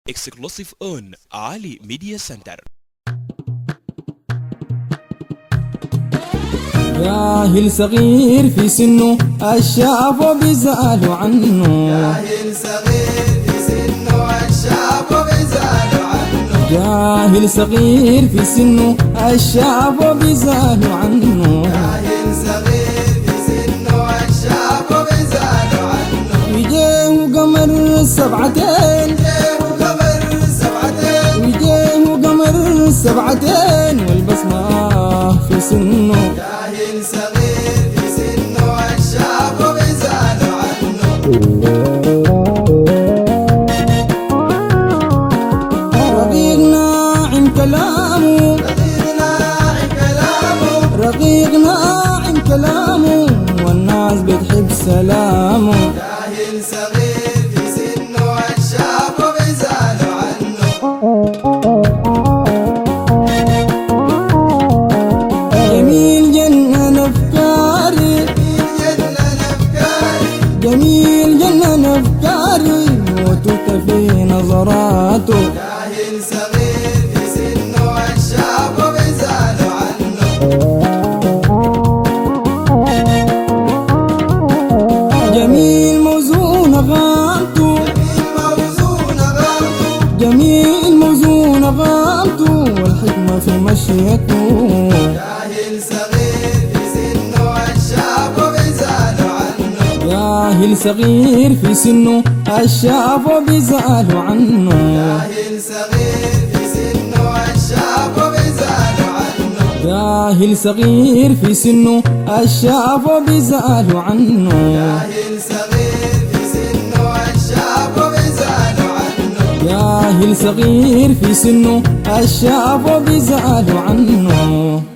Exclusive on Ali Media Center. جاهل صغير في سنه الشاب بيزعلوا عنه. جاهل صغير في سنه الشاب بيزعلوا عنه. جاهل صغير في سنه الشاب بيزعلوا عنه. جاهل صغير في سنه الشاب بيزعلوا عنه. وجيه قمر سبعتين، وجيه قمر سبعتين والبصمة في سنه. جاهل صغير في سنه الشاب بيزعلوا عنه. رقيق ناعم كلامه، رقيق ناعم كلامه والناس بتحب سلامه. جاهل صغير في سنه الشاب بيزعلوا عنه. جميل جنن أفكاري، جميل جنن أفكاري وتوت في نظراته. جاهل صغير في سنه الشاب بيزعلوا عنه. جميل موزون غامته، جميل موزون غامته والحكمة في مشيته. جاهل صغير في سنه الشاب بيزعلوا عنه. جاهل صغير في سنه الشاب بيزعلوا عنه. جاهل صغير في سنه الشاب بيزعلوا عنه. جاهل صغير في سنه الشاب بيزعلوا عنه. جاهل صغير في سنه الشاب بيزعلوا عنه. جاهل صغير في سنه الشاب بيزعلوا عنه.